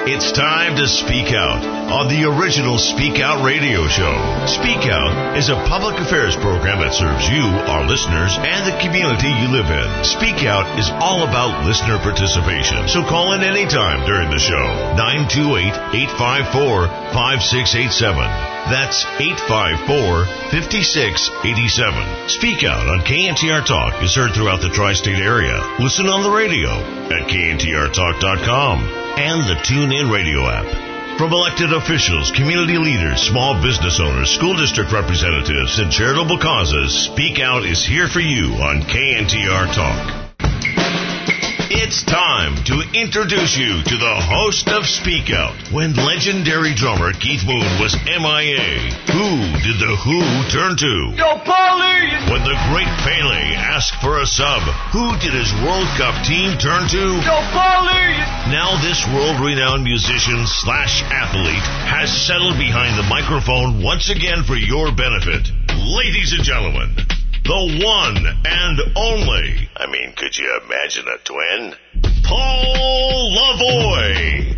It's time to speak out on the original Speak Out radio show. Speak Out is a public affairs program that serves you, our listeners, and the community you live in. Speak Out is all about listener participation, so call in anytime during the show. 928-854-5687. That's 854-5687. Speak Out on KNTR Talk is heard throughout the tri-state area. Listen on the radio at kntrtalk.com and the TuneIn radio app. From elected officials, community leaders, small business owners, school district representatives, and charitable causes, Speak Out is here for you on KNTR Talk. It's time to introduce you to the host of Speak Out. When legendary drummer Keith Moon was MIA, who did the Who turn to? Yo, Paulie! When the great Pele asked for a sub, who did his World Cup team turn to? Yo, Paulie! Now this world-renowned musician / athlete has settled behind the microphone once again for your benefit. Ladies and gentlemen, the one and only, I mean, could you imagine a twin? Paul Lavoie.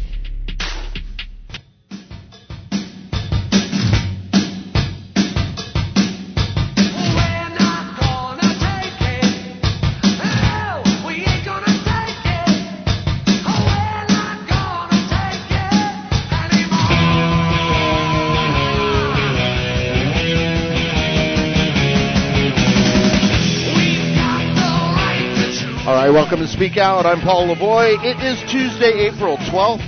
All right, welcome to Speak Out. I'm Paul Lavoie. It is Tuesday, April 12th,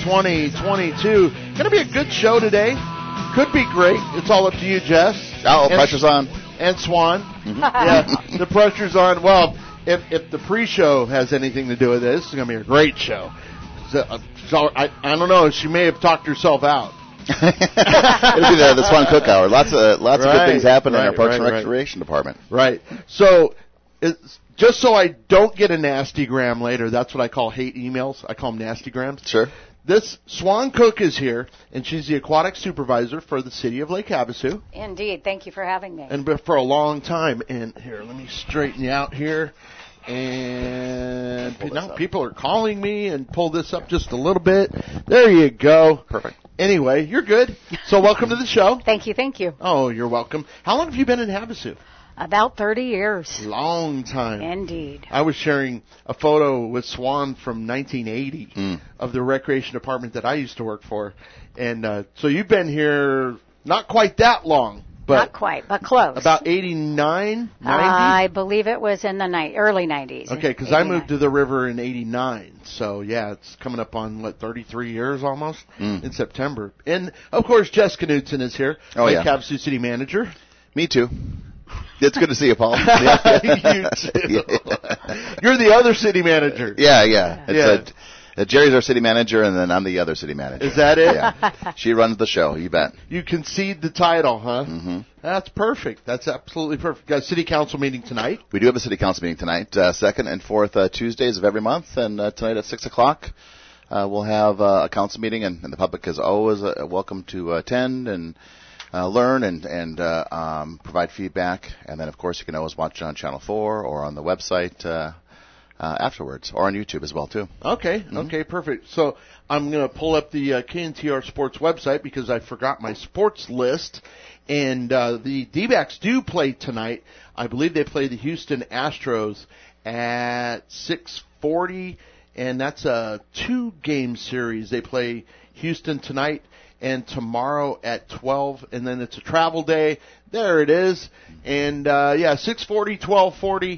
2022. Going to be a good show today. Could be great. It's all up to you, Jess. Oh, pressure's on. And Swan. Mm-hmm. Yeah, the pressure's on. Well, if the pre-show has anything to do with this, it's going to be a great show. So I don't know. She may have talked herself out. It'll be the Swan Cook Hour. Lots of good things happen in our Parks and Recreation Department. Right. So it's just so I don't get a nasty gram later, that's what I call hate emails. I call them nasty grams. Sure. This Swan Cook is here, and she's the aquatic supervisor for the city of Lake Havasu. Indeed. Thank you for having me. And for a long time. And here, let me straighten you out here. And now people are calling me and pull this up just a little bit. There you go. Perfect. Anyway, you're good. So welcome to the show. Thank you. Oh, you're welcome. How long have you been in Havasu? About 30 years. Long time. Indeed. I was sharing a photo with Swan from 1980 of the recreation department that I used to work for. And so you've been here not quite that long. But not quite, but close. About 89, 90? I believe it was in the early 90s. Okay, because I moved to the river in 89. So, yeah, it's coming up on, 33 years almost in September. And, of course, Jess Knudsen is here. Oh, yeah. Havasu City Manager. Me too. It's good to see you, Paul. You too. You're the other city manager. Yeah. Jerry's our city manager, and then I'm the other city manager. Is that it? Yeah. She runs the show, you bet. You concede the title, huh? Mm-hmm. That's perfect. That's absolutely perfect. Got a city council meeting tonight. We do have a city council meeting tonight, second and fourth Tuesdays of every month, and tonight at 6 o'clock we'll have a council meeting, and the public is always welcome to attend and learn and provide feedback. And then, of course, you can always watch it on Channel 4 or on the website afterwards, or on YouTube as well, too. Okay, okay, perfect. So I'm going to pull up the KNTR Sports website because I forgot my sports list. And the D-backs do play tonight. I believe they play the Houston Astros at 6:40, and that's a 2-game series. They play Houston tonight and tomorrow at 12, and then it's a travel day. There it is. And, 6:40, 12:40.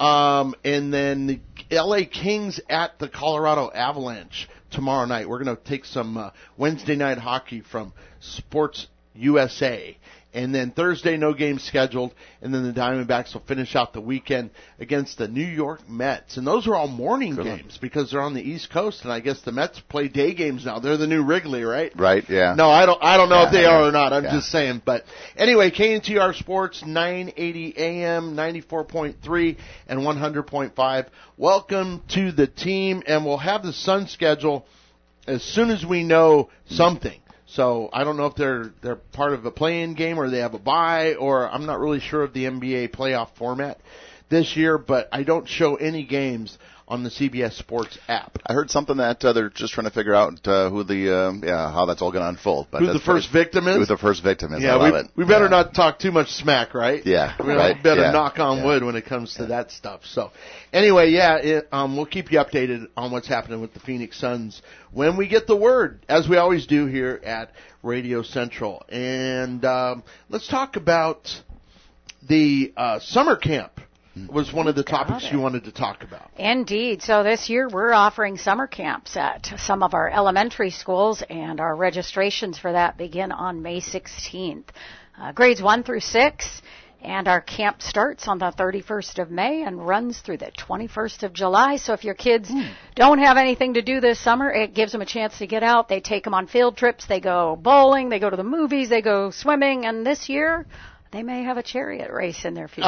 And then the LA Kings at the Colorado Avalanche tomorrow night. We're going to take some Wednesday night hockey from Sports USA. And then Thursday, no game scheduled. And then the Diamondbacks will finish out the weekend against the New York Mets. And those are all morning games because they're on the East Coast. And I guess the Mets play day games now. They're the new Wrigley, right? Right, yeah. No, I don't know if they are or not. I'm just saying. But anyway, KNTR Sports, 980 AM, 94.3 and 100.5. Welcome to the team. And we'll have the Sun schedule as soon as we know something. So I don't know if they're part of a play-in game or they have a bye, or I'm not really sure of the NBA playoff format this year, but I don't show any games on the CBS Sports app. I heard something that they're just trying to figure out how that's all going to unfold. But who the first victim is? Who the first victim is. Yeah, I love it. We better not talk too much smack, right? Yeah, we right. better knock on wood when it comes to that stuff. So, anyway, we'll keep you updated on what's happening with the Phoenix Suns when we get the word, as we always do here at Radio Central. And let's talk about the summer camp. Was one of the topics you wanted to talk about. Indeed. So this year we're offering summer camps at some of our elementary schools, and our registrations for that begin on May 16th. Grades 1 through 6, and our camp starts on the 31st of May and runs through the 21st of July. So if your kids don't have anything to do this summer, it gives them a chance to get out. They take them on field trips. They go bowling. They go to the movies. They go swimming. And this year, they may have a chariot race in their future.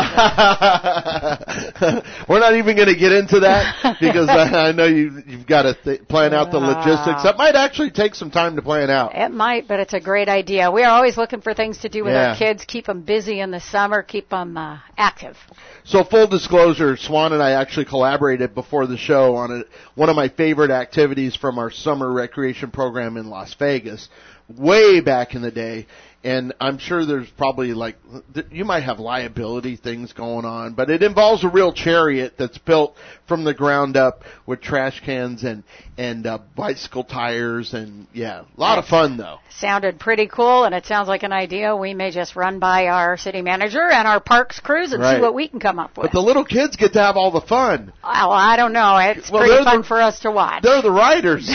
We're not even going to get into that because I know you've got to plan out the logistics. That might actually take some time to plan out. It might, but it's a great idea. We are always looking for things to do with our kids, keep them busy in the summer, keep them active. So full disclosure, Swan and I actually collaborated before the show on one of my favorite activities from our summer recreation program in Las Vegas way back in the day. And I'm sure there's probably you might have liability things going on, but it involves a real chariot that's built from the ground up with trash cans and bicycle tires and a lot of fun though. Sounded pretty cool, and it sounds like an idea we may just run by our city manager and our parks crews and see what we can come up with. But the little kids get to have all the fun. Well, I don't know. It's pretty fun for us to watch. They're the riders.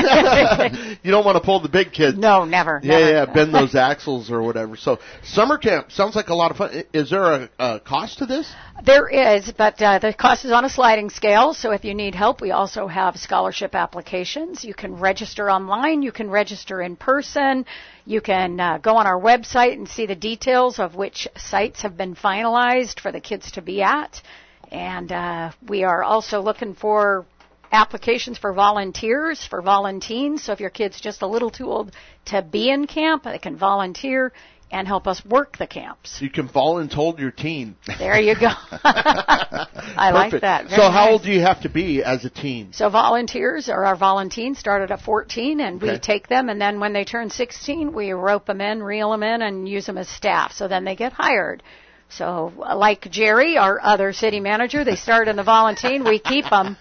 You don't want to pull the big kids. No, never. Bend those axles or whatever. So summer camp sounds like a lot of fun. Is there a cost to this? There is, but the cost is on a sliding scale. So if you need help, we also have scholarship applications. You can register online. You can register in person. You can go on our website and see the details of which sites have been finalized for the kids to be at. And we are also looking for applications for volunteers, for volunteens. So if your kid's just a little too old to be in camp, they can volunteer and help us work the camps. You can volunteer your teen. There you go. I like that. Very how old do you have to be as a teen? So volunteers or our volunteers started at 14, and we take them, and then when they turn 16, we rope them in, reel them in, and use them as staff. So then they get hired. So like Jerry, our other city manager, they start in the volunteer, we keep them.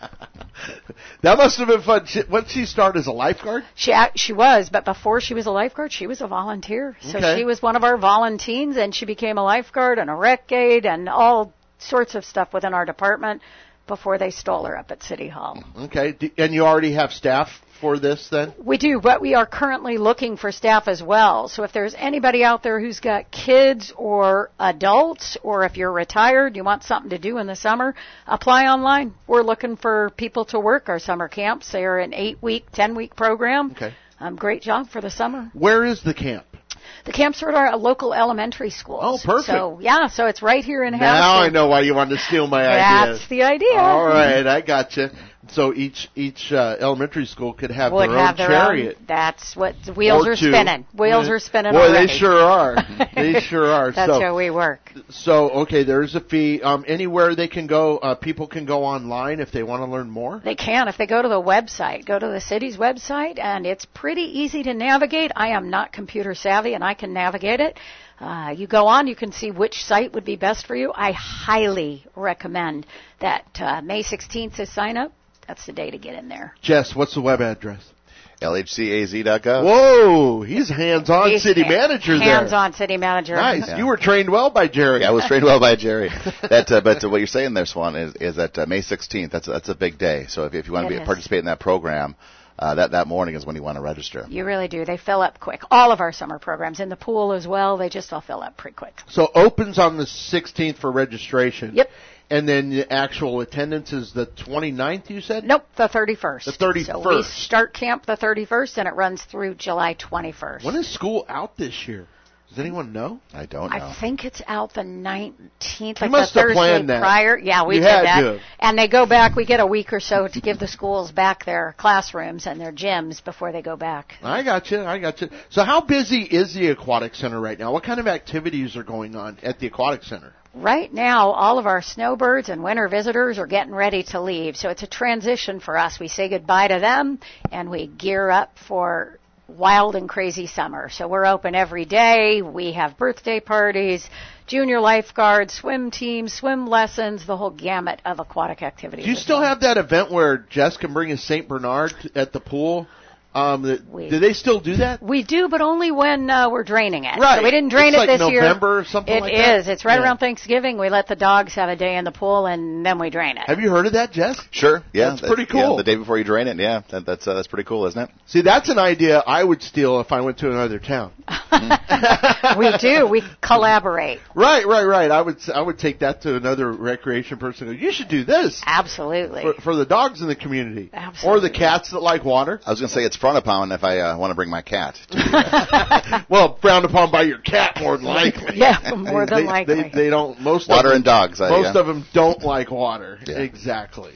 That must have been fun. What did she start as a lifeguard? She was, but before she was a lifeguard, she was a volunteer. So she was one of our volunteers, and she became a lifeguard and a rec aide and all sorts of stuff within our department before they stole her up at City Hall. Okay, and you already have staff for this then? We do, but we are currently looking for staff as well. So if there's anybody out there who's got kids or adults, or if you're retired, you want something to do in the summer, apply online. We're looking for people to work our summer camps. They're an 8-week, 10-week program. Okay. Great job for the summer. Where is the camp? The camps are at our local elementary schools. Oh, perfect. So it's right here in Houston. Now I know why you wanted to steal my idea. That's the idea. All right, I got you. So each elementary school could have their own chariot. That's what wheels are spinning. Wheels are spinning. Boy, already. they sure are. They sure are. That's how we work. So okay, there's a fee. Anywhere they can go, people can go online if they want to learn more. They can if they go to the website. Go to the city's website, and it's pretty easy to navigate. I am not computer savvy, and I can navigate it. You go on, you can see which site would be best for you. I highly recommend that May 16th is sign up. That's the day to get in there. Jess, what's the web address? LHCAZ.gov. Whoa, he's hands-on city manager there. Hands-on city manager. Nice. Yeah. You were trained well by Jerry. Yeah, I was trained well by Jerry. But what you're saying there, Swan, is that May 16th, that's a big day. So if you want to participate in that program, that morning is when you want to register. You really do. They fill up quick. All of our summer programs, in the pool as well, they just all fill up pretty quick. So opens on the 16th for registration. Yep. And then the actual attendance is the 29th, you said? Nope, the 31st. The 31st. So we start camp the 31st, and it runs through July 21st. When is school out this year? Does anyone know? I don't know. I think it's out the 19th, like must the have Thursday planned that. prior. Yeah, we you did had that. To. And they go back. We get a week or so to give the schools back their classrooms and their gyms before they go back. I got you. So how busy is the Aquatic Center right now? What kind of activities are going on at the Aquatic Center? Right now, all of our snowbirds and winter visitors are getting ready to leave, so it's a transition for us. We say goodbye to them, and we gear up for wild and crazy summer. So we're open every day. We have birthday parties, junior lifeguards, swim teams, swim lessons, the whole gamut of aquatic activities. Do you still have that event where Jess can bring a St. Bernard at the pool? Do they still do that? We do, but only when we're draining it. Right. So we didn't drain it's it like this year. November or something like that? It is. It's right around Thanksgiving. We let the dogs have a day in the pool, and then we drain it. Have you heard of that, Jess? Sure. Yeah. That's pretty cool. Yeah, the day before you drain it. Yeah. That's pretty cool, isn't it? See, that's an idea I would steal if I went to another town. We do. We collaborate. Right. I would take that to another recreation person. And go, you should do this. Absolutely. For the dogs in the community. Absolutely. Or the cats that like water. I was going to say it's frowned upon if I want to bring my cat. Well, frowned upon by your cat more than likely. Yeah, more than likely. They don't. Most water of them, and dogs. Most of them don't like water. Yeah. Exactly.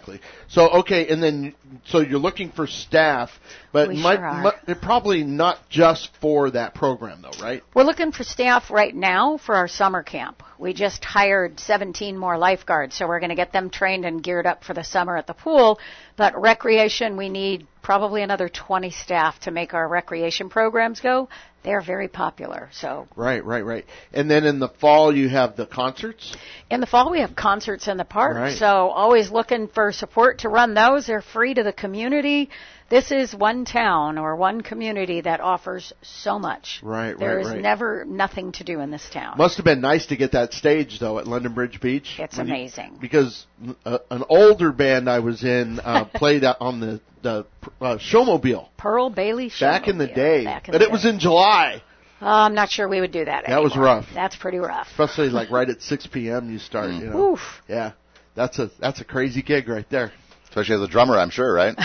So okay, and then so you're looking for staff, but probably not just for that program though, right? We're looking for staff right now for our summer camp. We just hired 17 more lifeguards, so we're going to get them trained and geared up for the summer at the pool. But recreation, we need probably another 20 staff to make our recreation programs go. They're very popular. So Right. And then in the fall, you have the concerts? In the fall, we have concerts in the park. Right. So always looking for support to run those. They're free to the community. This is one town or one community that offers so much. Right. There is never nothing to do in this town. Must have been nice to get that stage, though, at London Bridge Beach. It's amazing. Because an older band I was in played on the Showmobile. Pearl Bailey Showmobile. Back in the day. But it was in July. I'm not sure we would do that anymore. That was rough. That's pretty rough. Especially like right at 6 p.m. you start, you know. Oof. Yeah. That's a crazy gig right there. Especially as a drummer, I'm sure, right?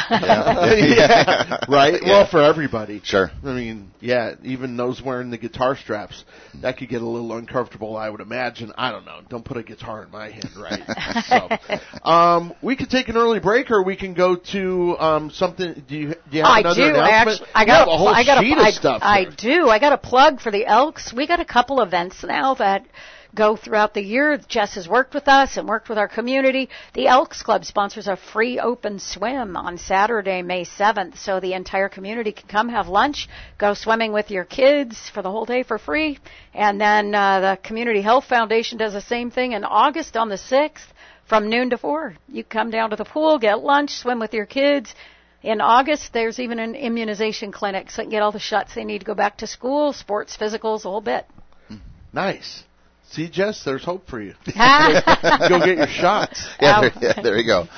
Yeah. Right? Yeah. Well, for everybody. Sure. I mean, yeah, even those wearing the guitar straps, that could get a little uncomfortable, I would imagine. I don't know. Don't put a guitar in my hand, right? So, we could take an early break, or we can go to something. Do you have another announcement? I got a whole sheet of stuff. I do. I got a plug for the Elks. We got a couple events now that go throughout the year. Jess has worked with us and worked with our community. The Elks Club sponsors a free open swim on Saturday, May 7th, so the entire community can come have lunch, go swimming with your kids for the whole day for free. And then the Community Health Foundation does the same thing in August on the 6th from noon to 4. You come down to the pool, get lunch, swim with your kids. In August, there's even an immunization clinic, so they can get all the shots they need to go back to school, sports, physicals, a whole bit. Nice. See, Jess, there's hope for you. Go get your shots. Yeah, there you go.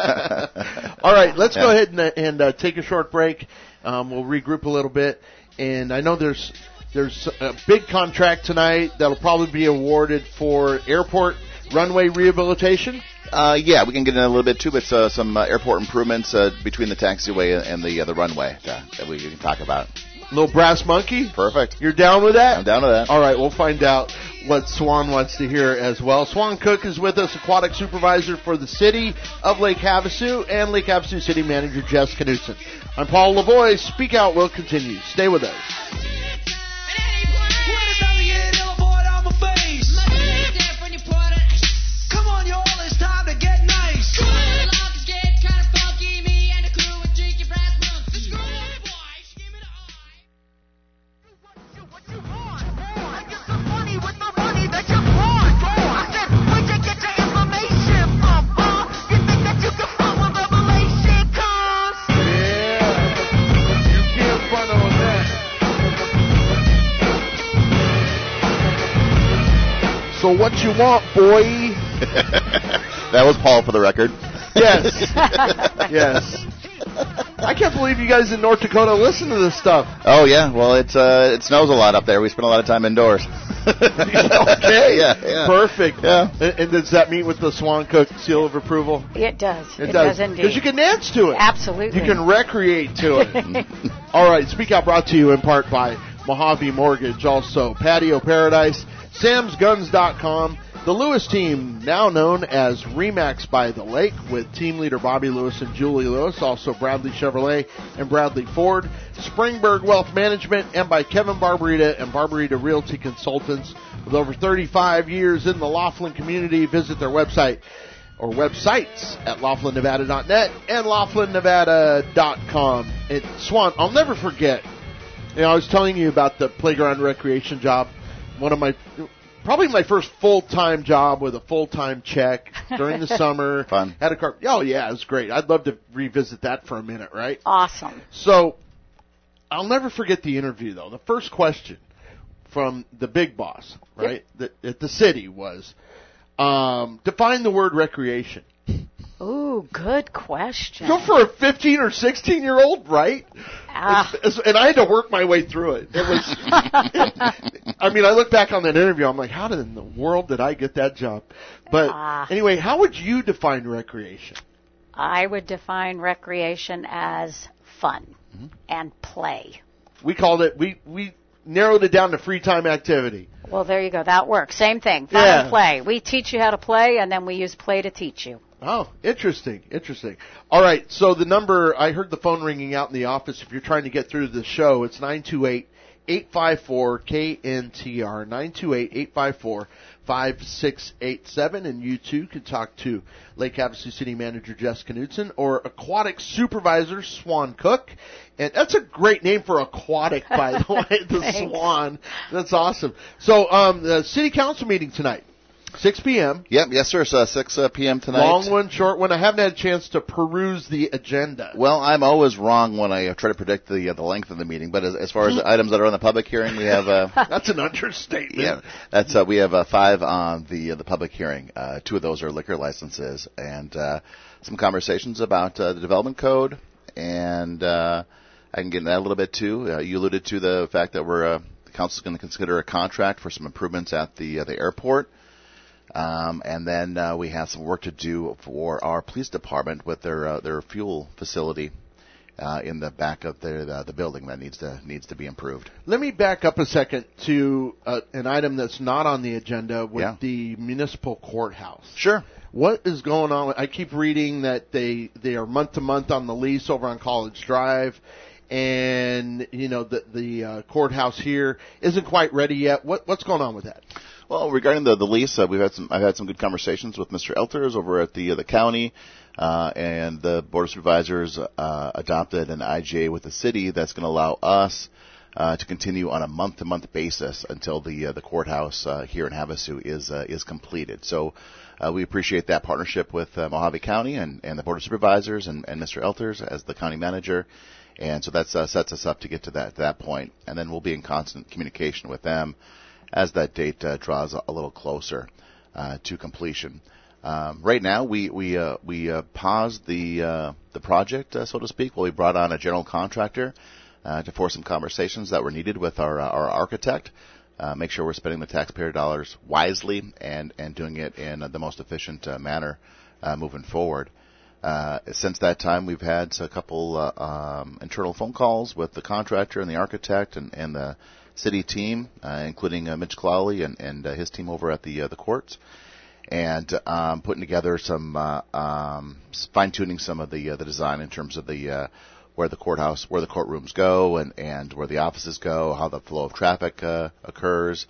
All right, let's go ahead and take a short break. We'll regroup a little bit. And I know there's a big contract tonight that'll probably be awarded for airport runway rehabilitation. Yeah, we can get in a little bit too, but some airport improvements between the taxiway and the runway that we can talk about. Little brass monkey? Perfect. You're down with that? I'm down with that. All right, we'll find out what Swan wants to hear as well. Swan Cook is with us, aquatic supervisor for the city of Lake Havasu, and Lake Havasu City Manager Jess Knutson. I'm Paul Lavoie. Speak Out will continue. Stay with us. Come on, y'all, it's time to get nice. So what you want, boy? That was Paul for the record. Yes. Yes. I can't believe you guys in North Dakota listen to this stuff. Oh, yeah. Well, it snows a lot up there. We spend a lot of time indoors. Okay. Yeah. Perfect. Yeah. And does that meet with the Swan Cook seal of approval? It does. It does indeed. Because you can dance to it. Absolutely. You can recreate to it. All right. Speak Out brought to you in part by Mojave Mortgage. Also, Patio Paradise, SamsGuns.com, The Lewis team, now known as Remax by the Lake, with team leader Bobby Lewis and Julie Lewis, also Bradley Chevrolet and Bradley Ford. Springberg Wealth Management, and by Kevin Barbarita and Barbarita Realty Consultants. With over 35 years in the Laughlin community, visit their website or websites at laughlinnevada.net and laughlinnevada.com. And Swan, I'll never forget, I was telling you about the playground recreation job. Probably my first full-time job with a full-time check during the summer. Fun. Had a car. Oh, yeah, it was great. I'd love to revisit that for a minute, right? Awesome. So I'll never forget the interview, though. The first question from the big boss, right, at the city was, define the word recreation. Ooh, good question. So for a 15 or 16-year-old, right? And I had to work my way through it. It was, I look back on that interview, I'm like, how in the world did I get that job? But anyway, how would you define recreation? I would define recreation as fun and play. We called it, we narrowed it down to free time activity. Well, there you go. That works. Same thing. Fun and play. We teach you how to play, and then we use play to teach you. Oh, interesting. All right, so the number, I heard the phone ringing out in the office. If you're trying to get through to the show, it's 928-854-KNTR, 928-854-5687, and you too can talk to Lake Havasu City Manager Jess Knudsen or Aquatic Supervisor Swan Cook. And that's a great name for aquatic, by the way, the Swan. That's awesome. So, the City Council meeting tonight. 6 p.m. Yep, yes, sir. So 6 p.m. tonight. Long one, short one. I haven't had a chance to peruse the agenda. Well, I'm always wrong when I try to predict the length of the meeting. But as far as the items that are on the public hearing, we have that's an understatement. Yeah, that's we have 5 on the public hearing. 2 of those are liquor licenses, and some conversations about the development code, and I can get into that a little bit too. You alluded to the fact that the council's going to consider a contract for some improvements at the airport. And then we have some work to do for our police department with their fuel facility in the back of the building that needs to be improved. Let me back up a second to an item that's not on the agenda with the municipal courthouse. Sure. What is going on? I keep reading that they are month to month on the lease over on College Drive. And the courthouse here isn't quite ready yet. What's going on with that? Well, regarding the lease, I've had some good conversations with Mr. Elters over at the county, and the Board of Supervisors adopted an IGA with the city that's going to allow us to continue on a month-to-month basis until the courthouse here in Havasu is completed. So we appreciate that partnership with Mojave County and the Board of Supervisors and Mr. Elters as the county manager. And so that sets us up to get to that point, and then we'll be in constant communication with them as that date draws a little closer to completion. Right now, we paused the project, so to speak, while we brought on a general contractor for some conversations that were needed with our architect. Make sure we're spending the taxpayer dollars wisely and doing it in the most efficient manner moving forward. Since that time, we've had a couple internal phone calls with the contractor and the architect and the city team, including Mitch Clowley and his team over at the courts, and putting together some fine-tuning some of the design in terms of the where the courtrooms go and where the offices go, how the flow of traffic occurs.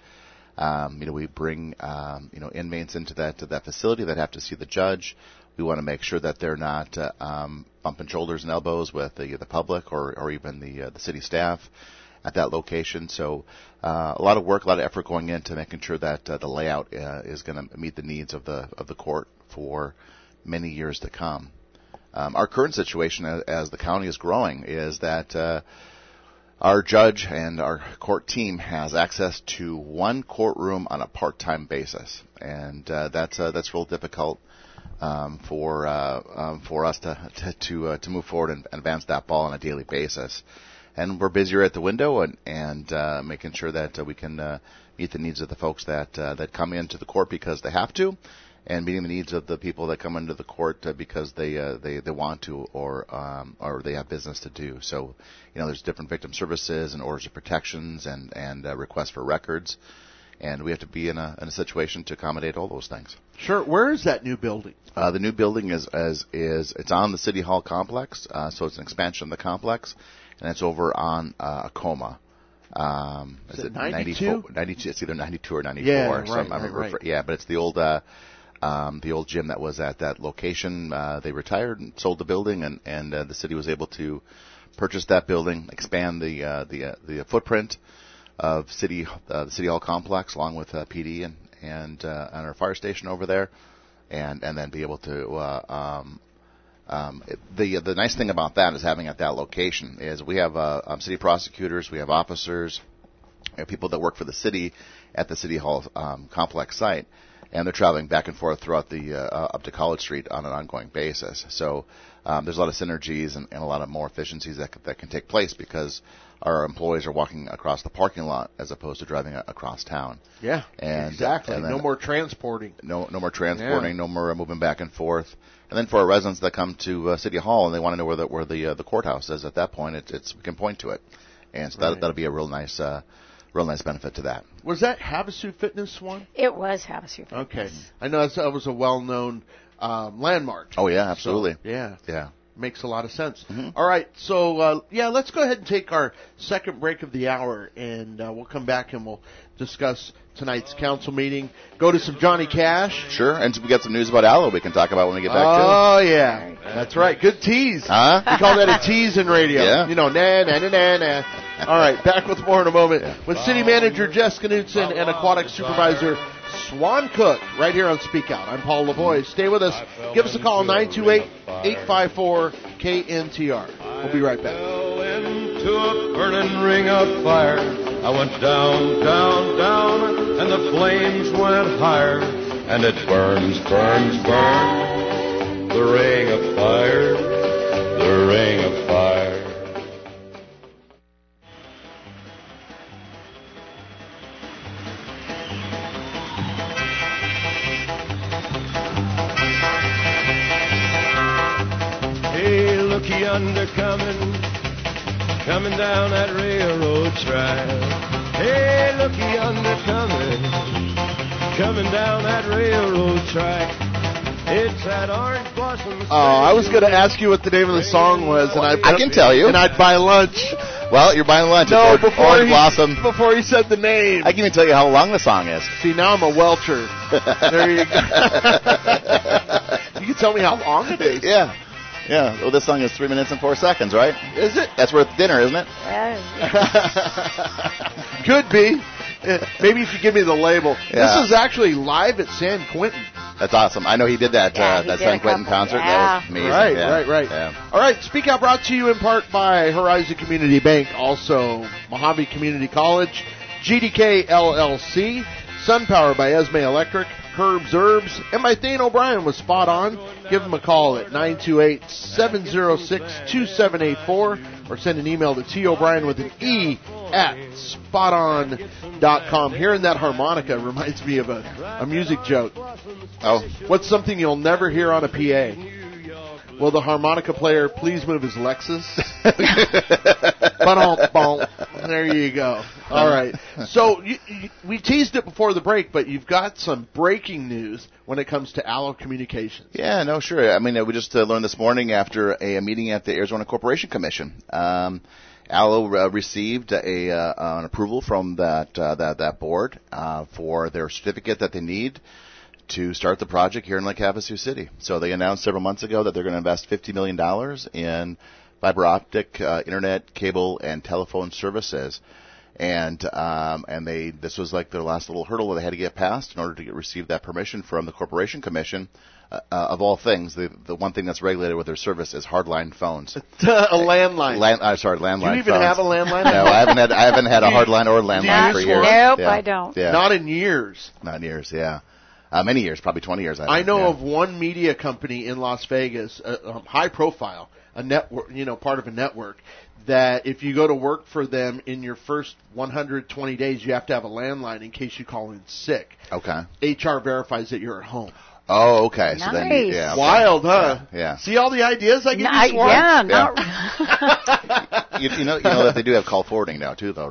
We bring inmates into that facility that have to see the judge. We want to make sure that they're not bumping shoulders and elbows with the public or even the city staff at that location. So a lot of work, a lot of effort going into making sure that the layout is going to meet the needs of the court for many years to come. Our current situation as the county is growing is that our judge and our court team has access to one courtroom on a part-time basis, and that's real difficult for us to move forward and advance that ball on a daily basis. And we're busier at the window and making sure that we can meet the needs of the folks that come into the court because they have to, and meeting the needs of the people that come into the court because they want to or they have business to do. So, there's different victim services and orders of protections and requests for records. And we have to be in a situation to accommodate all those things. Sure. Where is that new building? The new building is it's on the City Hall complex, so it's an expansion of the complex, and it's over on Acoma. Is it 92? 92? It's either 92 or 94. Yeah, right. Yeah, but it's the old gym that was at that location. They retired and sold the building, and the city was able to purchase that building, expand the footprint of the City Hall complex, along with PD and our fire station over there, and then be able to. The nice thing about that is having at that location is we have city prosecutors, we have officers, we have people that work for the city at the City Hall complex site, and they're traveling back and forth throughout the up to College Street on an ongoing basis. So there's a lot of synergies and a lot of more efficiencies that can take place because our employees are walking across the parking lot as opposed to driving across town. Yeah, exactly. And then, no more transporting. No more transporting. Yeah. No more moving back and forth. And then for our residents that come to City Hall and they want to know where the courthouse is, at that point, we can point to it, and so that'll be a real nice benefit to that. Was that Havasu Fitness one? It was Havasu Fitness. Okay, I know that was a well-known landmark. Oh yeah, absolutely. So, yeah. Makes a lot of sense. Mm-hmm. All right, so let's go ahead and take our second break of the hour, and we'll come back and we'll discuss tonight's council meeting. Go to some Johnny Cash. Sure, and we got some news about Allo we can talk about when we get back to it. Oh, yeah. That's right. Good tease. Huh? We call that a tease in radio. Yeah. You know, na. All right, back with more in a moment with City Manager Jess Knutson and Aquatic Supervisor Swan Cook right here on Speak Out. I'm Paul Lavoie. Stay with us. Give us a call, 928-854-KNTR. We'll be right back. Into a burning ring of fire, I went down, down, down, and the flames went higher, and it burns, burns, burns, the ring of fire, the ring of fire. Hey, look yonder coming down that railroad track. Hey, look yonder coming down that railroad track. It's that orange blossom. Oh, I was going to ask you what the name of the song was, and I can tell you. And I'd buy lunch. Well, you're buying lunch. No, it's Orange Blossom. Before he said the name. I can even tell you how long the song is. See, now I'm a welcher. There you go. You can tell me how long it is. Yeah. Yeah, well, this song is 3 minutes and 4 seconds, right? Is it? That's worth dinner, isn't it? Could be. Maybe if you give me the label. Yeah. This is actually live at San Quentin. That's awesome. I know he did that San Quentin concert. Yeah. That was amazing. Right. Yeah. All right, Speak Out brought to you in part by Horizon Community Bank, also Mojave Community College, GDK LLC, SunPower by Esme Electric, Herb's Herbs, and by Thane O'Brien was Spot On. Give them a call at 928-706-2784 or send an email to TO'Brien with an E at spoton.com. Hearing that harmonica reminds me of a music joke. Oh. What's something you'll never hear on a PA? Will the harmonica player please move his Lexus? There you go. All right. So we teased it before the break, but you've got some breaking news when it comes to Allo Communications. Yeah, no, sure. I mean, we just learned this morning after a meeting at the Arizona Corporation Commission. Allo received an approval from that board for their certificate that they need to start the project here in Lake Havasu City. So they announced several months ago that they're going to invest $50 million in fiber optic, internet, cable, and telephone services. And this was like their last little hurdle that they had to get past in order to receive that permission from the Corporation Commission. Of all things, the one thing that's regulated with their service is hardline phones. A landline. Landline. Do you even have a landline? No, I haven't had a hardline or landline for years. Nope, Yeah. I don't. Yeah. Not in years. Not in years, yeah. Many years, probably 20 years. I know of one media company in Las Vegas, high profile, a network, part of a network, that if you go to work for them in your first 120 days, you have to have a landline in case you call in sick. Okay. HR verifies that you're at home. Oh, okay. Nice. So then, yeah, okay. Wild, huh? Yeah. See all the ideas I give you, Swan? Yeah, you know that they do have call forwarding now too, though, right?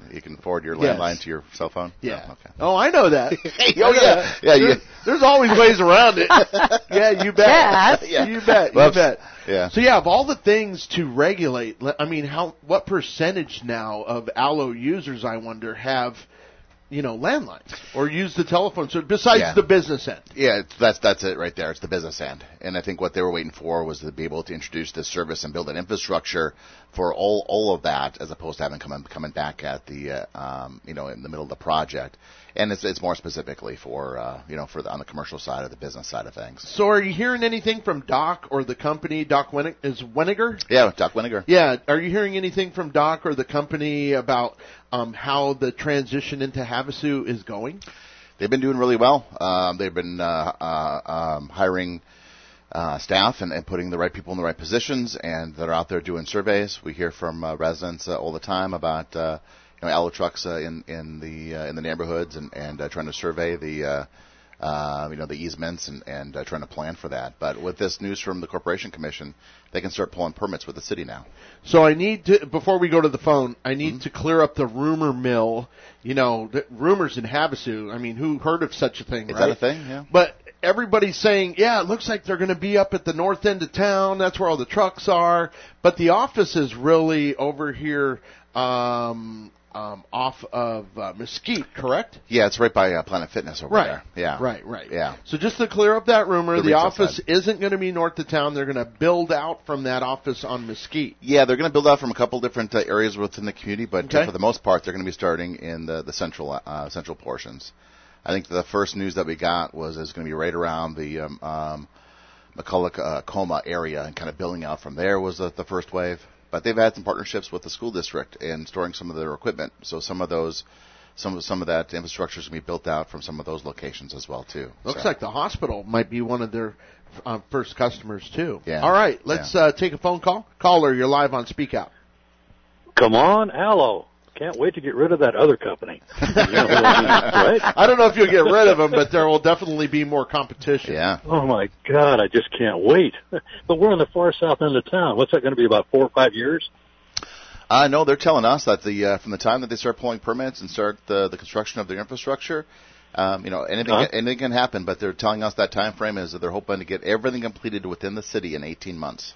You can forward your Yes. landline to your cell phone? Yeah. Oh, okay. Oh, I know that. Oh, yeah. Yeah, There's always ways around it. Yeah, you bet. Yes. Yeah. You bet. Whoops. You bet. Yeah. So yeah, of all the things to regulate, I mean, what percentage now of Allo users, I wonder, have landlines or use the telephone? So besides Yeah. the business end. Yeah, that's it right there. It's the business end. And I think what they were waiting for was to be able to introduce this service and build an infrastructure for all of that, as opposed to having coming back at the in the middle of the project. And it's more specifically for on the commercial side or the business side of things. So are you hearing anything from Doc or the company? Doc Weniger? Yeah, Doc Weniger. Yeah. Are you hearing anything from Doc or the company about how the transition into Havasu is going? They've been doing really well. They've been hiring staff and putting the right people in the right positions, and they're out there doing surveys. We hear from residents all the time about Allo trucks in the neighborhoods and trying to survey the easements and trying to plan for that. But with this news from the Corporation Commission, they can start pulling permits with the city now. So I need to, before we go to the phone, I need to clear up the rumor mill. The rumors in Havasu. I mean, who heard of such a thing, Is right? that a thing? Yeah. But everybody's saying, yeah, it looks like they're going to be up at the north end of town. That's where all the trucks are. But the office is really over here off of Mesquite, correct? Yeah, it's right by Planet Fitness over there. Yeah. Right. Yeah. So just to clear up that rumor, the retail office side. isn't going to be north of town. They're going to build out from that office on Mesquite. Yeah, they're going to build out from a couple different areas within the community, but Okay. for the most part, they're going to be starting in the central portions. I think the first news that we got was it's going to be right around the McCulloch Coma area, and kind of building out from there was the first wave. But they've had some partnerships with the school district in storing some of their equipment, so some of that infrastructure is going to be built out from some of those locations as well too. Looks So, like the hospital might be one of their first customers too. Yeah. All right, let's take a phone call. Caller, you're live on Speak Out. Come on, Allo. Can't wait to get rid of that other company. You know who I mean, right? I don't know if you'll get rid of them, but there will definitely be more competition. yeah. Oh, my God, I just can't wait. But we're on the far south end of town. What's that going to be, about 4 or 5 years? No, they're telling us that from the time that they start pulling permits and start the construction of their infrastructure, anything can happen. But they're telling us that time frame is that they're hoping to get everything completed within the city in 18 months.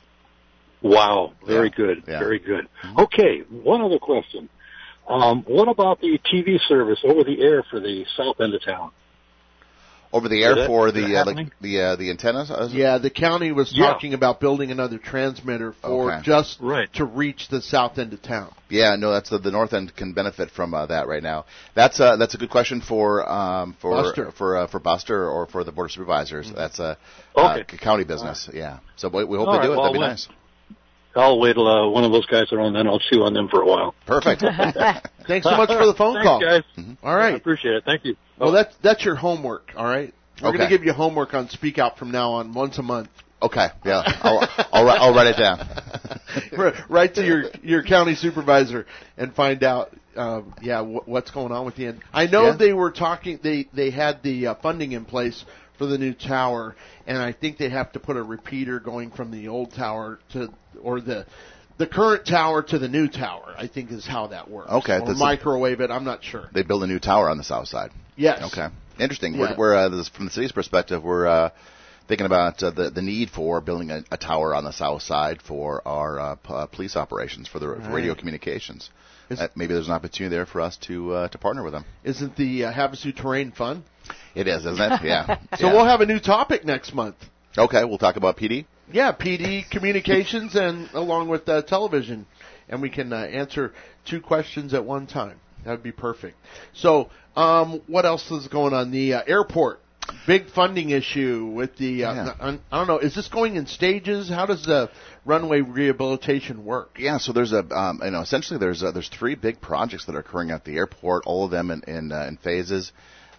Wow, very good, Yeah. very good. Okay, one other question. What about the TV service over the air for the south end of town? Over the air Is for that happening? the antennas. Yeah, the county was Yeah. talking about building another transmitter for Okay. just Right. to reach the south end of town. Yeah, no, that's the north end can benefit from that right now. That's a good question for Buster. for Buster or for the board of supervisors. That's a Okay. county business. Yeah, so we hope All they right, do it. well, That'd be when- nice. I'll wait till one of those guys are on, then I'll chew on them for a while. Perfect. Thanks so much for the phone Thanks, call. guys. All I right. appreciate it. Thank you. Well, that's your homework. All right. We're going Okay. to give you homework on Speak Out from now on, once a month. Okay, yeah, I'll write it down. Right to your county supervisor and find out, what's going on with the end. I know Yeah. they were talking. They had the funding in place for the new tower, and I think they have to put a repeater going from the old tower or the current tower to the new tower. I think is how that works. Okay, or microwave it. I'm not sure. They build a new tower on the south side. Yes. Okay, interesting. Yeah. We're from the city's perspective, we're thinking about the need for building a tower on the south side for our police operations for the radio communications. Maybe there's an opportunity there for us to partner with them. Isn't the Havasu terrain fun? It is, isn't it? Yeah. So Yeah. we'll have a new topic next month. Okay, we'll talk about PD. Yeah, PD communications and along with television, and we can answer 2 questions at one time. That would be perfect. So, what else is going on? The airport, big funding issue with the. I don't know. Is this going in stages? How does the runway rehabilitation work? Yeah, so there's essentially there's 3 big projects that are occurring at the airport, all of them in phases.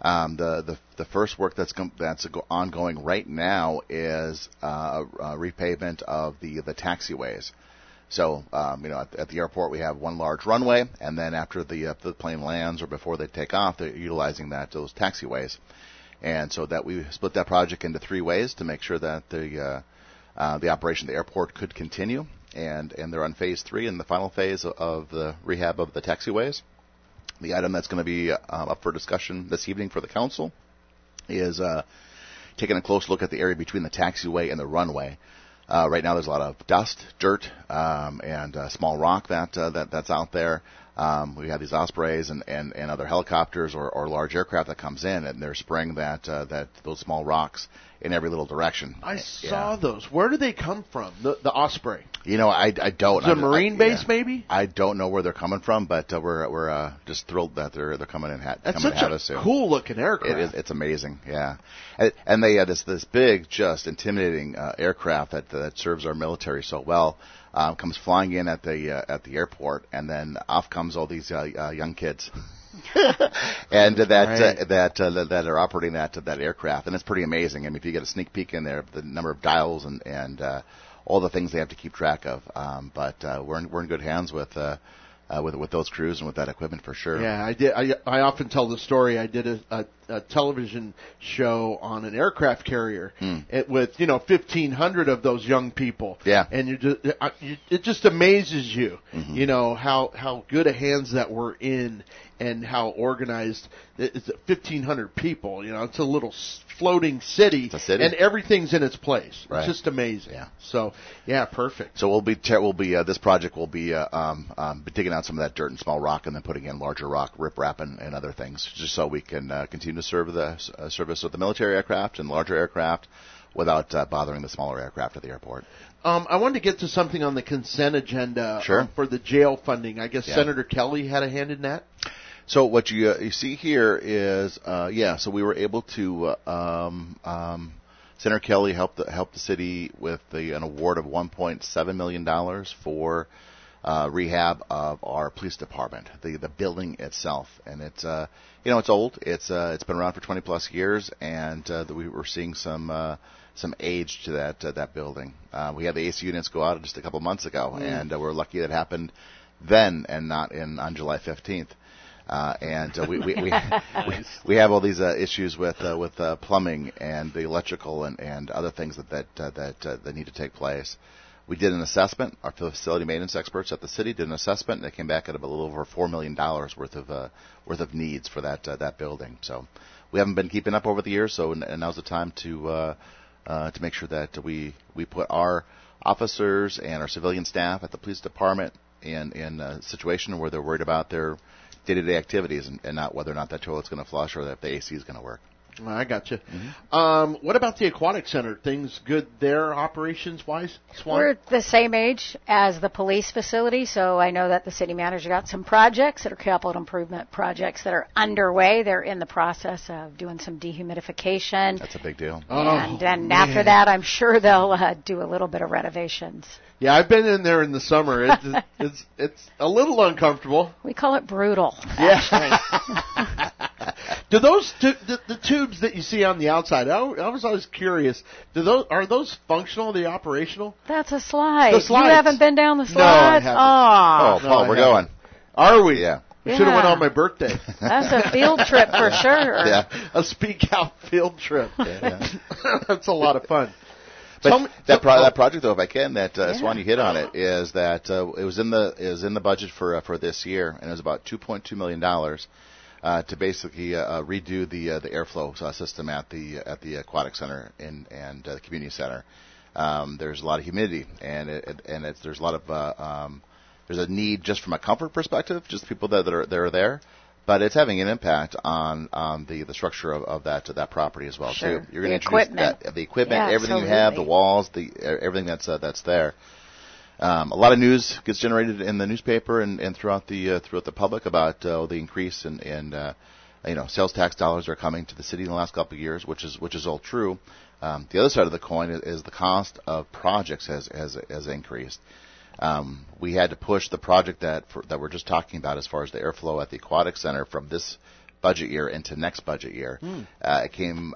The first work that's ongoing right now is repavement of the taxiways. So at the airport we have one large runway, and then after the plane lands or before they take off, they're utilizing those taxiways, and so that we split that project into 3 ways to make sure that the operation of the airport could continue, and they're on phase 3 in the final phase of the rehab of the taxiways. The item that's going to be up for discussion this evening for the council is taking a close look at the area between the taxiway and the runway. Right now, there's a lot of dust, dirt, and small rock that's out there. We have these Ospreys and other helicopters or large aircraft that comes in, and they're spraying those small rocks in every little direction. I saw those. Where do they come from? The Osprey. I don't. Is it a Marine base, maybe? I don't know where they're coming from, but we're just thrilled that they're coming in. That's such a cool looking aircraft. It's amazing, yeah. And they had this big, just intimidating aircraft that serves our military so well. Comes flying in at the airport, and then off comes all these young kids, and that are operating that aircraft, and it's pretty amazing. I mean, if you get a sneak peek in there, the number of dials and all the things they have to keep track of. But we're in good hands with those crews and with that equipment for sure. Yeah, I did. I often tell the story. I did a television show on an aircraft carrier with 1,500 of those young people. Yeah, and it just amazes you, how good a hands that we're in and how organized. It's 1,500 people. It's a little floating city. It's a city, and everything's in its place. Right. It's just amazing. Yeah. So yeah, perfect. So this project will be digging out some of that dirt and small rock, and then putting in larger rock, riprap, and other things, just so we can continue to serve the service with the military aircraft and larger aircraft without bothering the smaller aircraft at the airport. I wanted to get to something on the consent agenda for the jail funding. I guess Senator Kelly had a hand in that. So what you see here is, so we were able to, Senator Kelly helped the city with an award of $1.7 million for rehab of our police department, the building itself. And it's, it's old. It's been around for 20 plus years, and we were seeing some age to that building. We had the AC units go out just a couple months ago, and we're lucky that happened then and not on July 15th. We have all these issues with plumbing and the electrical and other things that need to take place. We did an assessment. Our facility maintenance experts at the city did an assessment, and they came back at a little over $4 million worth of needs for that building. So we haven't been keeping up over the years. So and now's the time to make sure that we put our officers and our civilian staff at the police department in a situation where they're worried about their day-to-day activities and not whether or not that toilet's going to flush or that the AC is going to work. I gotcha. What about the aquatic center? Things good there, operations-wise, Swan? We're the same age as the police facility, so I know that the city manager got some projects that are capital improvement projects that are underway. They're in the process of doing some dehumidification. That's a big deal. And then after that, I'm sure they'll do a little bit of renovations. Yeah, I've been in there in the summer. It's a little uncomfortable. We call it brutal, actually. Do those the tubes that you see on the outside? I was always curious. Are those functional? Are they operational? That's a slide. The slides. You haven't been down the slides? No, I haven't. Paul, we're going. Are we? Yeah. We should have went on my birthday. That's a field trip for sure. Yeah. A speak out field trip. Yeah. That's a lot of fun. But that project, though, if I can, Swan, you hit on it, is that it was in the budget for this year, and it was about $2.2 million to basically redo the airflow system at the aquatic center and the community center. There's a lot of humidity, and there's a lot of there's a need just from a comfort perspective, just people that are there. But it's having an impact on the structure of that property as well. Sure. So you're going to introduce the equipment, everything you have, the walls, everything that's there. A lot of news gets generated in the newspaper and throughout the public about the increase in sales tax dollars are coming to the city in the last couple of years, which is all true. The other side of the coin is the cost of projects has increased. We had to push the project that we're just talking about as far as the airflow at the aquatic center from this budget year into next budget year. It came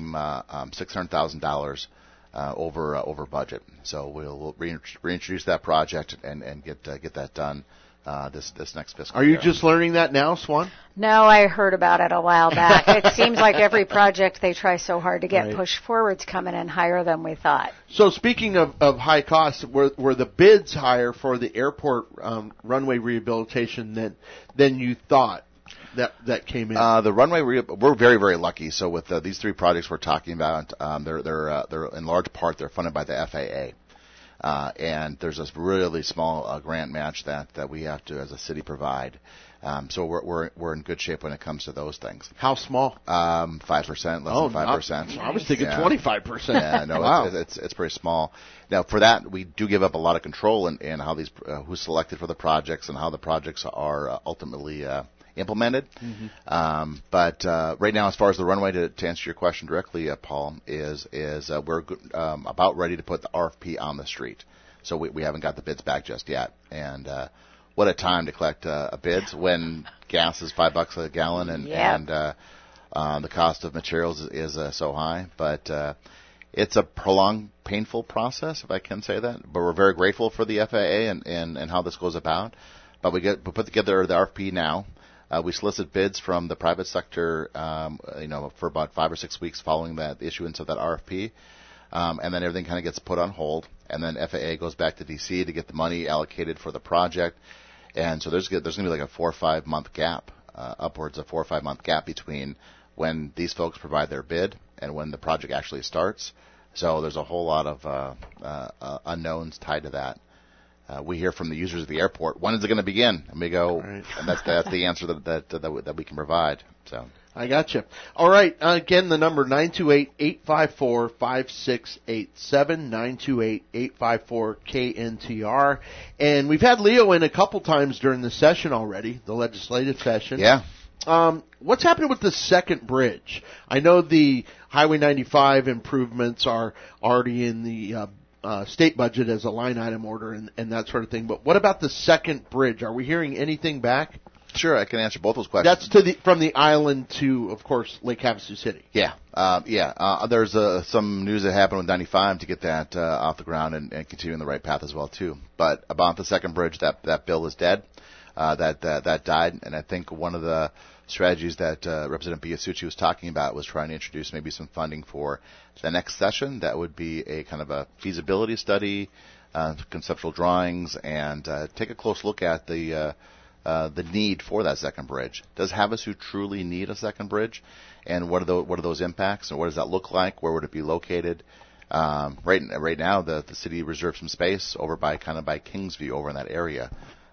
$600,000 over budget. So we'll reintroduce that project and get that done this next fiscal year. Are you just learning that now, Swan? No, I heard about it a while back. It seems like every project they try so hard to get pushed forward's coming in higher than we thought. So speaking of high costs, were the bids higher for the airport runway rehabilitation than you thought? that came in? The runway, we're very, very lucky. So with these three projects we're talking about, they're in large part they're funded by the FAA. And there's this really small grant match that we have to, as a city, provide. So we're in good shape when it comes to those things. How small? 5%, less than 5%. I was thinking 25%. Yeah, no, wow. it's pretty small. Now, for that, we do give up a lot of control in how these who's selected for the projects and how the projects are ultimately implemented. Mm-hmm. But right now, as far as the runway, to answer your question directly, Paul, is we're about ready to put the RFP on the street. So we haven't got the bids back just yet. And what a time to collect bids when gas is $5 a gallon and the cost of materials is so high. But it's a prolonged, painful process, if I can say that. But we're very grateful for the FAA and how this goes about. But we put together the RFP now. We solicit bids from the private sector, for about 5 or 6 weeks following the issuance of that RFP. And then everything kind of gets put on hold. And then FAA goes back to D.C. to get the money allocated for the project. And so there's going to be like a 4 or 5 month gap, upwards of 4 or 5 month gap between when these folks provide their bid and when the project actually starts. So there's a whole lot of unknowns tied to that. We hear from the users of the airport, when is it going to begin? And we go, right. And that's the answer that we can provide. So I got you. All right. Again, the number 928-854-5687, 928-854-KNTR. And we've had Leo in a couple times during the session already, the legislative session. Yeah. What's happening with the second bridge? I know the Highway 95 improvements are already in the state budget as a line item order and that sort of thing. But what about the second bridge? Are we hearing anything back? Sure, I can answer both those questions. That's from the island to, of course, Lake Havasu City. Yeah. There's some news that happened with 95 to get that off the ground and continue in the right path as well too. But about the second bridge, that bill is dead. That died, and I think one of the strategies that Representative Biasucci was talking about was trying to introduce maybe some funding for the next session. That would be a kind of a feasibility study, conceptual drawings, and take a close look at the need for that second bridge. Does Havasu truly need a second bridge? And what are those impacts? And what does that look like? Where would it be located? Right now, the city reserves some space over by Kingsview over in that area.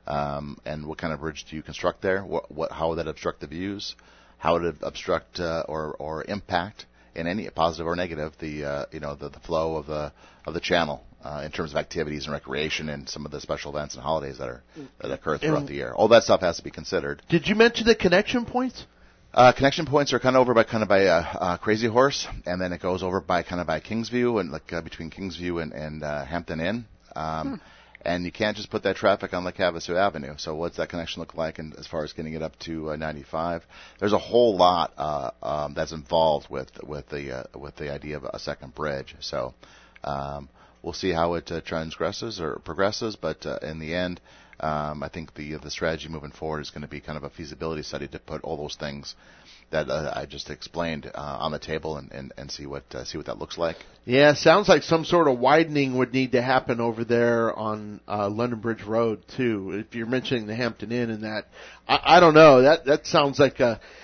And what kind of bridge do you construct there? How would that obstruct the views? How would it obstruct or impact in any positive or negative the flow of the channel in terms of activities and recreation and some of the special events and holidays that occur throughout the year? All that stuff has to be considered. Did you mention the connection points? Connection points are kind of over by Crazy Horse, and then it goes over by Kingsview and between Kingsview and Hampton Inn. And you can't just put that traffic on Lake Havasu Avenue. So what's that connection look like? And as far as getting it up to 95, there's a whole lot that's involved with the idea of a second bridge. So we'll see how it transgresses or progresses. But in the end, I think the strategy moving forward is going to be kind of a feasibility study to put all those things that I just explained on the table and see what that looks like. Yeah, sounds like some sort of widening would need to happen over there on London Bridge Road too. If you're mentioning the Hampton Inn and that, I don't know. That sounds like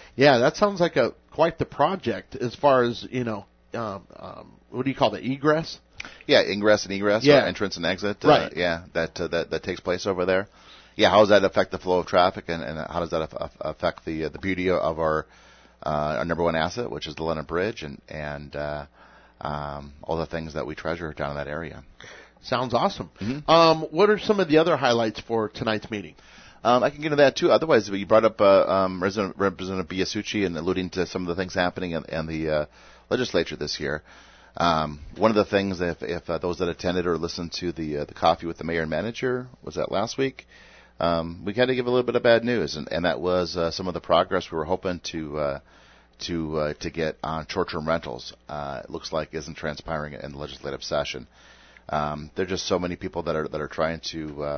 quite the project as far as what do you call the egress? Yeah, ingress and egress, yeah. Or entrance and exit. Right. That takes place over there. Yeah, how does that affect the flow of traffic, and how does that affect the beauty of our number one asset, which is the London Bridge, and all the things that we treasure down in that area? Sounds awesome. Mm-hmm. What are some of the other highlights for tonight's meeting? I can get into that too. Otherwise, you brought up Representative Biasucci and alluding to some of the things happening in the legislature this year. One of the things, if those that attended or listened to the coffee with the mayor and manager, was that last week, we had to give a little bit of bad news, and that was some of the progress we were hoping to get on short-term rentals. It looks like isn't transpiring in the legislative session. There are just so many people that are trying to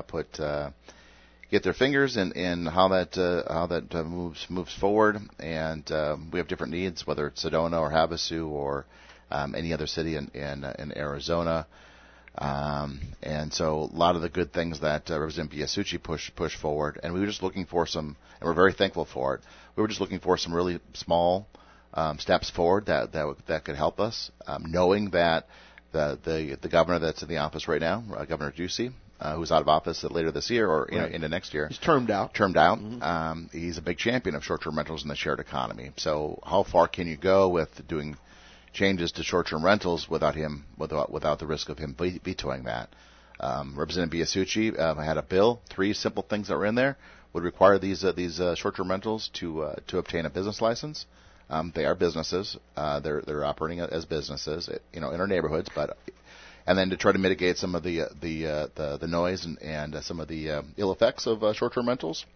get their fingers in how that moves forward, and we have different needs, whether it's Sedona or Havasu or any other city in Arizona. And so a lot of the good things that Representative Biasucci pushed forward, and we were just looking for some, and we're very thankful for it. We were just looking for some really small steps forward that could help us, knowing that the governor that's in the office right now, Governor Ducey, who's out of office later this year or into next year. He's termed out. Mm-hmm. He's a big champion of short-term rentals in the shared economy. So how far can you go with doing changes to short-term rentals without the risk of him vetoing that? Representative Biasucci had a bill. 3 simple things that were in there would require these short-term rentals to obtain a business license. They are businesses. They're operating as businesses, in our neighborhoods, and then to try to mitigate some of the noise and some of the ill effects of short-term rentals,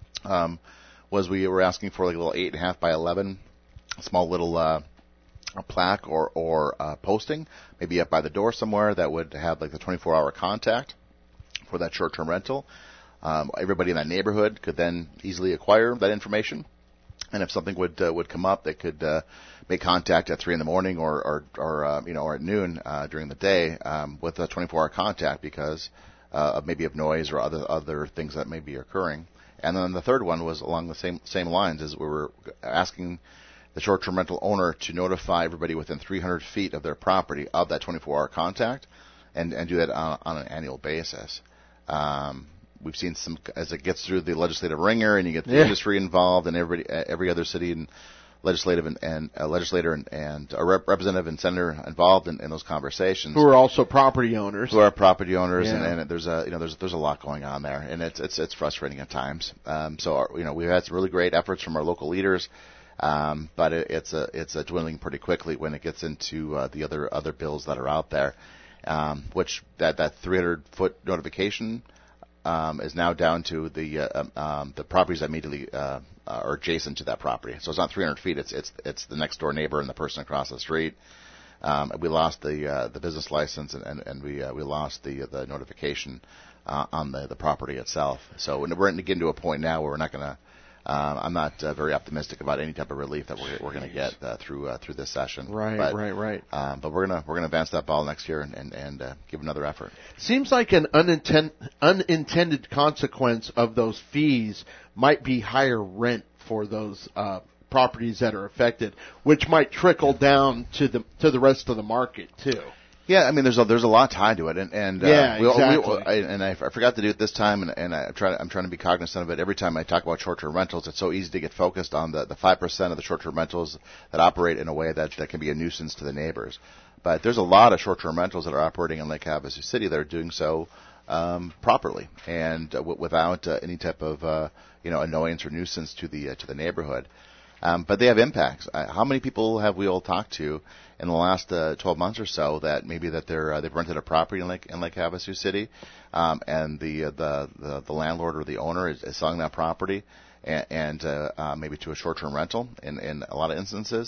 was we were asking for like a little 8.5 by 11 small little a plaque or posting, maybe up by the door somewhere that would have like the 24-hour contact for that short-term rental. Everybody in that neighborhood could then easily acquire that information, and if something would come up, they could make contact at 3 in the morning or at noon during the day with a 24-hour contact because maybe of noise or other things that may be occurring. And then the third one was along the same lines, as we were asking the short-term rental owner to notify everybody within 300 feet of their property of that 24-hour contact, and do that on an annual basis. We've seen some, as it gets through the legislative ringer, and you get the industry involved, and every other city and legislative and legislator and a representative and senator involved in those conversations, who are also property owners. And there's a lot going on there, and it's frustrating at times. So we've had some really great efforts from our local leaders. But it's a dwindling pretty quickly when it gets into the other bills that are out there, which that 300-foot notification is now down to the properties that immediately are adjacent to that property. So it's not 300 feet; it's the next door neighbor and the person across the street. We lost the business license and we lost the notification on the property itself. So we're getting to a point now where we're not going to. I'm not very optimistic about any type of relief that we're going to get through this session. Right. But we're gonna advance that ball next year and give another effort. Seems like an unintended consequence of those fees might be higher rent for those properties that are affected, which might trickle down to the rest of the market too. Yeah, I mean, there's a lot tied to it, and exactly. I forgot to do it this time, and I'm trying to be cognizant of it. Every time I talk about short-term rentals, it's so easy to get focused on the 5% of the short-term rentals that operate in a way that can be a nuisance to the neighbors. But there's a lot of short-term rentals that are operating in Lake Havasu City that are doing so properly and without any type of annoyance or nuisance to the neighborhood. But they have impacts. How many people have we all talked to in the last 12 months or so that maybe that they've rented a property in Lake Havasu City, and the landlord or the owner is selling that property and maybe to a short-term rental in a lot of instances.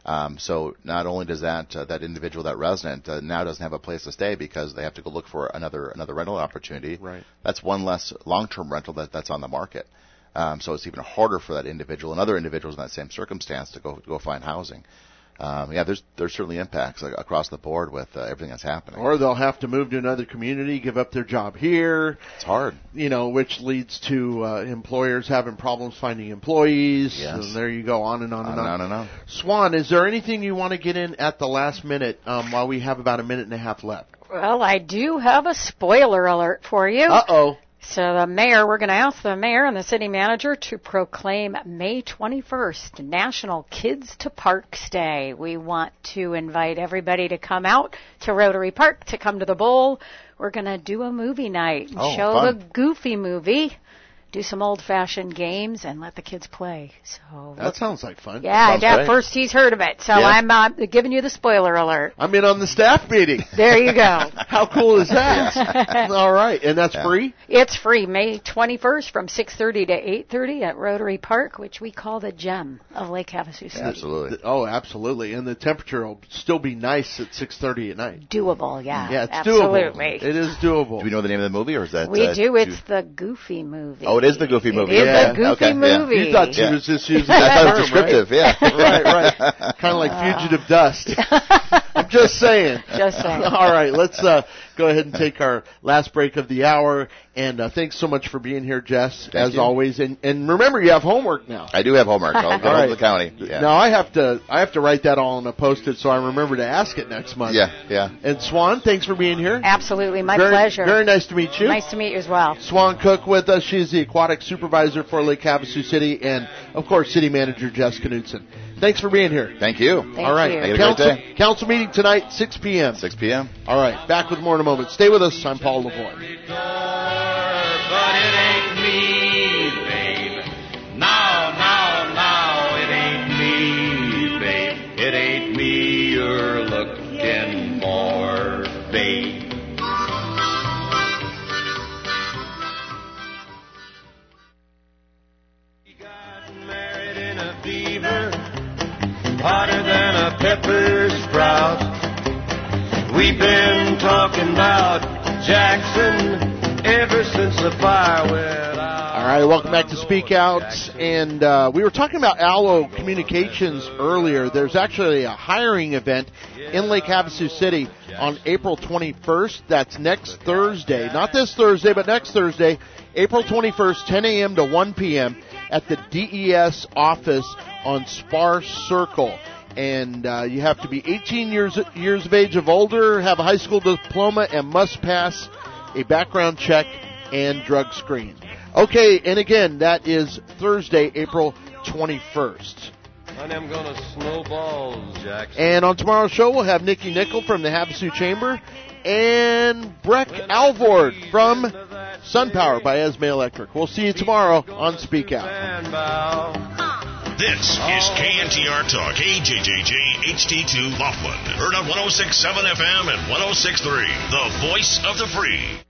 So not only does that individual, that resident, now doesn't have a place to stay because they have to go look for another rental opportunity. Right. That's one less long-term rental that's on the market. So it's even harder for that individual and other individuals in that same circumstance to go find housing. There's certainly impacts across the board with everything that's happening. Or they'll have to move to another community, give up their job here. It's hard. Which leads to employers having problems finding employees. Yes. And there you go, on and on and on. On. Swan, is there anything you want to get in at the last minute while we have about a minute and a half left? Well, I do have a spoiler alert for you. Uh-oh. So we're going to ask the mayor and the city manager to proclaim May 21st National Kids to Parks Day. We want to invite everybody to come out to Rotary Park, to come to the bowl. We're going to do a movie night and show fun. the Goofy movie, do some old-fashioned games, and let the kids play. So that sounds like fun. Yeah, first he's heard of it. So I'm giving you the spoiler alert. I'm in on the staff meeting. There you go. How cool is that? All right, and that's free? It's free, May 21st from 6:30 to 8:30 at Rotary Park, which we call the gem of Lake Havasu City. Absolutely. Oh, absolutely. And the temperature will still be nice at 6:30 at night. Doable, yeah. Yeah, it's absolutely. doable. It is doable. Do we know the name of the movie, or is that? We do. It's the Goofy movie. Oh, it is the Goofy movie. It is the Goofy movie. You thought she was just using I thought it that was term, descriptive, right? yeah. Right. Kind of like Fugitive Dust. I'm just saying. Just saying. All right, let's go ahead and take our last break of the hour. And thanks so much for being here, Jess, as always. And remember, you have homework now. I do have homework. I'll go home to the county. Yeah. Now I have to write that all on a Post-it so I remember to ask it next month. Yeah. And Swan, thanks for being here. Absolutely, my pleasure. Very nice to meet you. Nice to meet you as well. Swan Cook with us. She's the aquatic supervisor for Lake Havasu City, and of course, City Manager Jess Knudsen. Thanks for being here. Thank you. All right. Thank you. Have a great day. Council meeting tonight, 6 p.m. 6 p.m. All right. Back with more in a moment. Stay with us. I'm Paul Lavoie. But it ain't me, babe. No, it ain't me, babe. It ain't me you're looking for, babe. He got married in a fever, hotter than a pepper sprout. We've been talking about Jackson ever since the fire went out. All right, welcome back to Speak Out. And we were talking about Allo Communications earlier. There's actually a hiring event in Lake Havasu City on April 21st. That's next Thursday. Not this Thursday, but next Thursday, April 21st, 10 a.m. to 1 p.m. at the DES office on Spar Circle. And you have to be 18 years of age of older, have a high school diploma, and must pass a background check and drug screen. Okay, and again, that is Thursday, April 21st. Honey, I'm gonna snowball, Jackson. And on tomorrow's show, we'll have Nikki Nickel from the Havasu Chamber and Breck Alvord from SunPower by Esme Electric. We'll see you tomorrow on Speak Out. This is KNTR Talk, KJJJ HD2 Laughlin. Heard on 106.7 FM and 106.3, the voice of the free.